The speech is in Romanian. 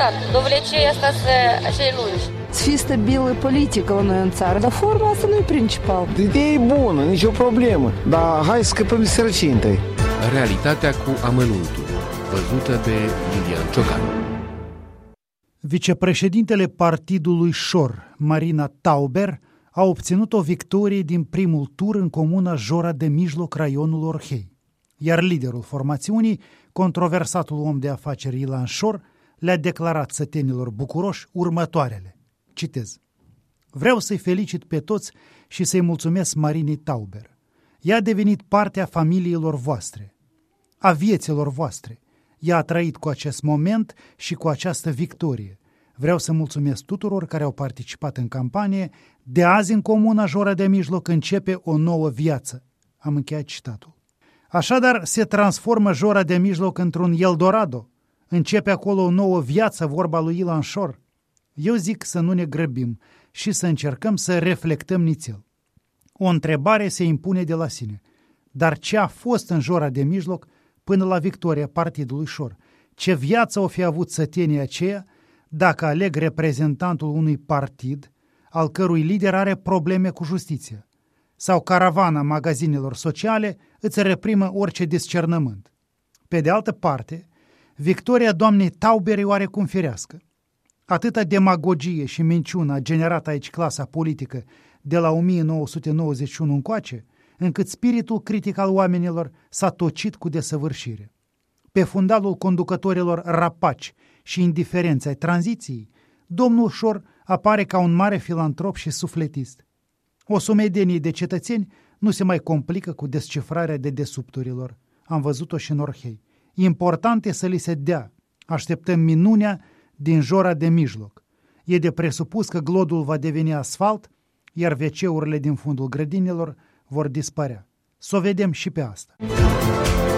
adevărat. Dovlecei asta așa lungi. Să fie stabilă politică la noi în țară, dar forma asta nu e principal. Ideea e bună, nicio problemă, dar hai să scăpăm de sărăcie întâi. Realitatea cu amănuntul, văzută de Lilian Ciocan. Vicepreședintele partidului Șor, Marina Tauber, a obținut o victorie din primul tur în comuna Jora de Mijloc, raionul Orhei. Iar liderul formațiunii, controversatul om de afaceri Ilan Șor, le-a declarat sătenilor bucuroși următoarele. Citez. Vreau să-i felicit pe toți și să-i mulțumesc Marinei Tauber. Ea a devenit partea familiilor voastre, a vieților voastre. Ea a trăit cu acest moment și cu această victorie. Vreau să mulțumesc tuturor care au participat în campanie. De azi în comuna Jora de Mijloc începe o nouă viață. Am încheiat citatul. Așadar, se transformă Jora de Mijloc într-un Eldorado. Începe acolo o nouă viață, vorba lui Ilan Șor. Eu zic să nu ne grăbim și să încercăm să reflectăm nițel. O întrebare se impune de la sine. Dar ce a fost în Jora de Mijloc până la victoria partidului Șor? Ce viață o fi avut sătenii aceia dacă aleg reprezentantul unui partid al cărui lider are probleme cu justiția? Sau caravana magazinelor sociale îți reprimă orice discernământ? Pe de altă parte, victoria doamnei Tauber e oarecum firească. Atâta demagogie și minciună a generat aici clasa politică de la 1991 încoace, încât spiritul critic al oamenilor s-a tocit cu desăvârșire. Pe fundalul conducătorilor rapaci și indiferenți ai tranziției, domnul Șor apare ca un mare filantrop și sufletist. O sumedenie de cetățeni nu se mai complică cu descifrarea dedesubturilor. Am văzut-o și în Orhei. Important e să li se dea. Așteptăm minunea din Jora de Mijloc. E de presupus că glodul va deveni asfalt, iar WC-urile din fundul grădinilor vor dispărea. Să o vedem și pe asta.